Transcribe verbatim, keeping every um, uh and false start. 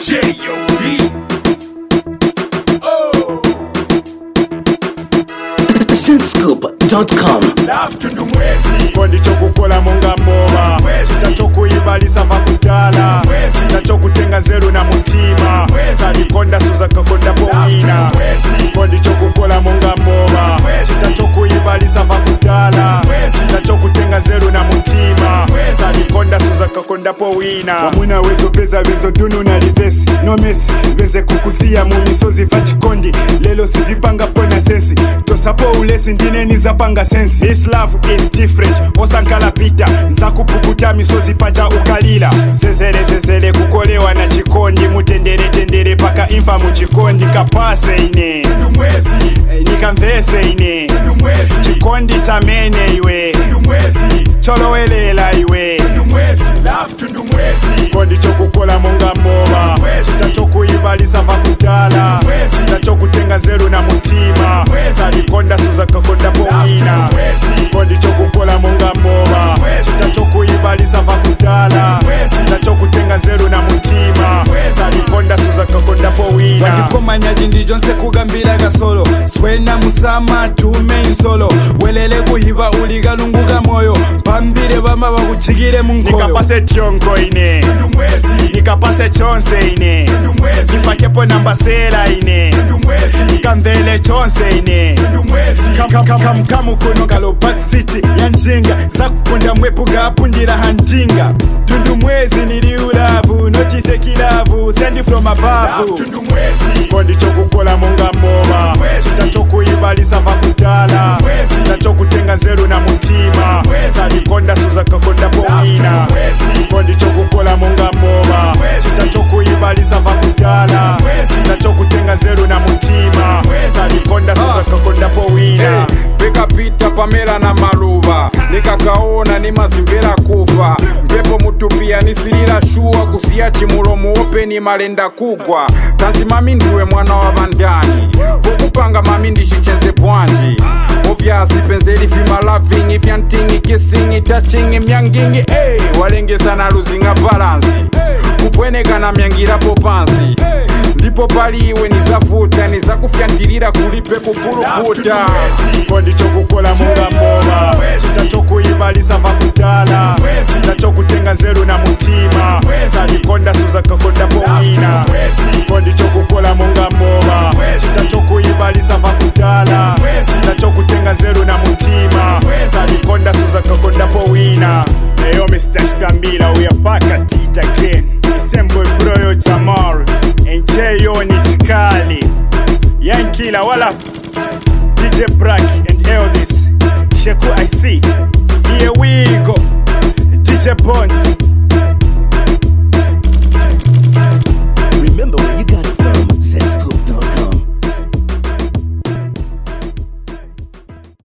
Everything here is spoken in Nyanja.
J O B. Oh. Synthscoop dot com. Laftundu mwezi kondi chokukola munga mboba tachokuibalisa vakudala tachokutenga zeru na mutima talikonda suza kakonda powina kondi chokukola munga mboba tachokuibalisa vakudala tachokutenga zeru na mutima talikonda suza kakonda powina wamuna wezo peza wezo dunu na livesi no mesi veze kukusia mu misozi vachikondi lelo sivipanga pona sensi tosapo ulesi ndineni zapanga sensi. This love is different osankala pita nzakupukuta misozi pacha ukalila zezele zezele kukolewa na chikondi mutendere tendere paka imfa muchikondi kapase ine mwezi e, nikamvese ine chikondi chamene iwe cholowelela iwe Laftundu mwezi kondi chokukola munga mboba tachokuibalisa vakudala tachokutenga zeru na mutima talikonda suza kakonda powina kondi chokukola munga mboba tachokuibalisa vakudala tachokutenga zeru na mutima talikonda suza kakonda powina wandikomanya jindi jonse kugambira gasolo swena musama tume insolo welele kuhiba uligalunguga moyo pambire bama bakuchigire munkoyo nikapase tionko ine nikapase chonse ine nifakepo namba sera ine nikamvele chonse ine kamukamu kuno kalo back city ya njinga zakukunda mwepu gapundira handinga tundu mwezi nili ulavu notithe kilavu sendi from above kondi chokukola munga mboba tachokuibalisa vakudala tachokutenga zeru na mutima talikonda suza kakonda powina kondi chokukola munga mboba tachokuibalisa vakudala tachokutenga zeru na mutima talikonda suza kakonda powina pekapita pamela na maluva nikakaona ni mazimvera kufa mpepo mutupia nisilila shuwa kusiya chimulomo openi malenda kugwa tansi mami ndiwe mwana wa vandani pokupanga mami ndishichenze bwanji ovyasi penzeli fima loving ifyantingi kissing touching myangingi hey, walengesa na luzinga balansi kupweneka na myangirapo pansi ndipo paliwe nizavuta nizakufyantilira kulipe kupulukuta kondi chokukola munga mboba tachokuibalisa vakudala tachokutenga zeru na mutima talikonda suza kakonda powina kondi chokukola munga mboba tachokuibalisa vakudala tachokutenga zeru na mutima talikonda suza kakonda powina. Eyo Mister Shitambila, we are back at it again. Isembo Broyo Zamar and J O Nichikali Yankila wala D J Brack and Elvis Sheku I see. Here we go D J Bond